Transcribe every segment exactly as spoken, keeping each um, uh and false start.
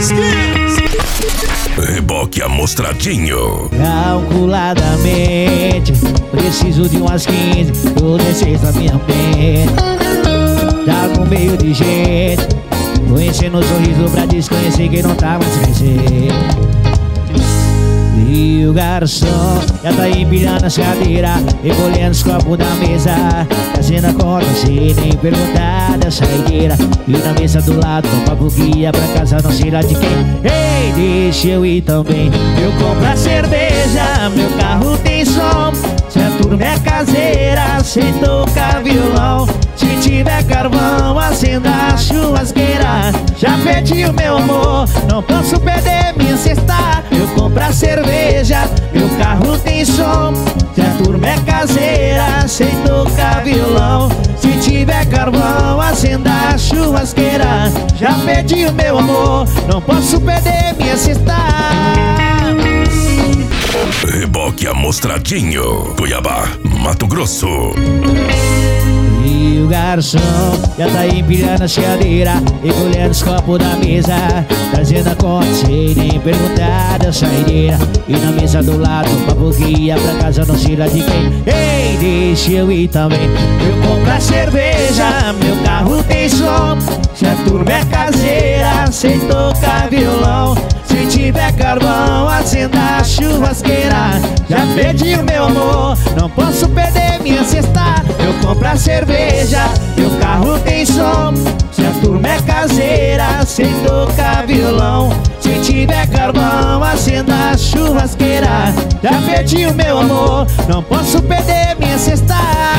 Reboque amostradinho. Calculadamente, preciso de umas quinze. Tô descendo a minha mente. Já com meio de gente, tô enchendo o sorriso pra desconhecer quem não tá mais crescendo. E o garçom já tá empilhando as cadeiras, recolhendo os copos da mesa, fazendo a conta sem nem perguntar da saideira. E na mesa do lado, um papo que ia pra casa não sei lá de quem. Ei, deixa eu ir também. Eu compro a cerveja, meu carro tem som. Se a turma é caseira, sem tocar violão. Se tiver carvão, acenda a churrasqueira. Já pedi o meu amor, não posso perder minha cesta. Eu compro a cerveja, meu carro tem som. Se a turma é caseira, sem tocar violão. Se tiver carvão, acenda a churrasqueira. Já pedi o meu amor, não posso perder minha cesta. Reboque amostradinho. Cuiabá, Mato Grosso. E o garçom já tá empilhando a cadeira, recolhendo os copos da mesa, trazendo a conta sem nem perguntar da saideira. E na mesa do lado, um papo que ia pra casa não sei lá de quem. Ei, deixa eu ir também. Eu compro a cerveja, meu carro tem som. Se a turma é caseira, sem tocar violão. Se tiver carvão, acenda a churrasqueira. Já pedi o meu amor, não posso perder minha cesta. Eu compro a cerveja, meu carro tem som. Se a turma é caseira, sem tocar violão. Se tiver carvão, acenda a churrasqueira. Já pedi o meu amor, não posso perder minha cesta.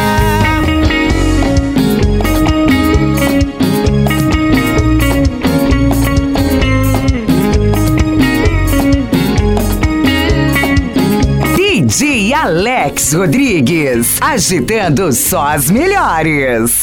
D J Alex Rodrigues, agitando só as melhores.